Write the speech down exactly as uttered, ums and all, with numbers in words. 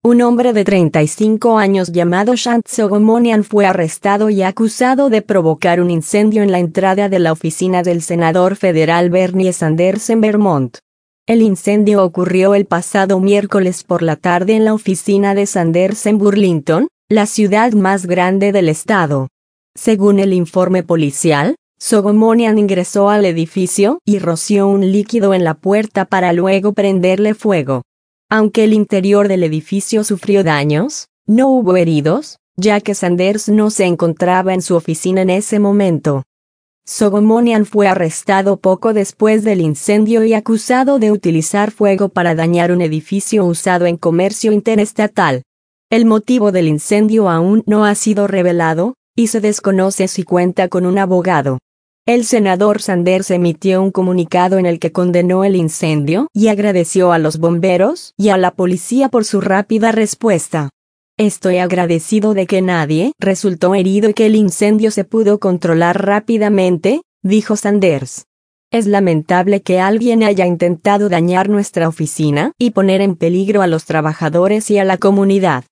Un hombre de treinta y cinco años llamado Shant Sogomonian fue arrestado y acusado de provocar un incendio en la entrada de la oficina del senador federal Bernie Sanders en Vermont. El incendio ocurrió el pasado miércoles por la tarde en la oficina de Sanders en Burlington, la ciudad más grande del estado. Según el informe policial, Sogomonian ingresó al edificio y roció un líquido en la puerta para luego prenderle fuego. Aunque el interior del edificio sufrió daños, no hubo heridos, ya que Sanders no se encontraba en su oficina en ese momento. Sogomonian fue arrestado poco después del incendio y acusado de utilizar fuego para dañar un edificio usado en comercio interestatal. El motivo del incendio aún no ha sido revelado, y se desconoce si cuenta con un abogado. El senador Sanders emitió un comunicado en el que condenó el incendio y agradeció a los bomberos y a la policía por su rápida respuesta. Estoy agradecido de que nadie resultó herido y que el incendio se pudo controlar rápidamente, dijo Sanders. Es lamentable que alguien haya intentado dañar nuestra oficina y poner en peligro a los trabajadores y a la comunidad.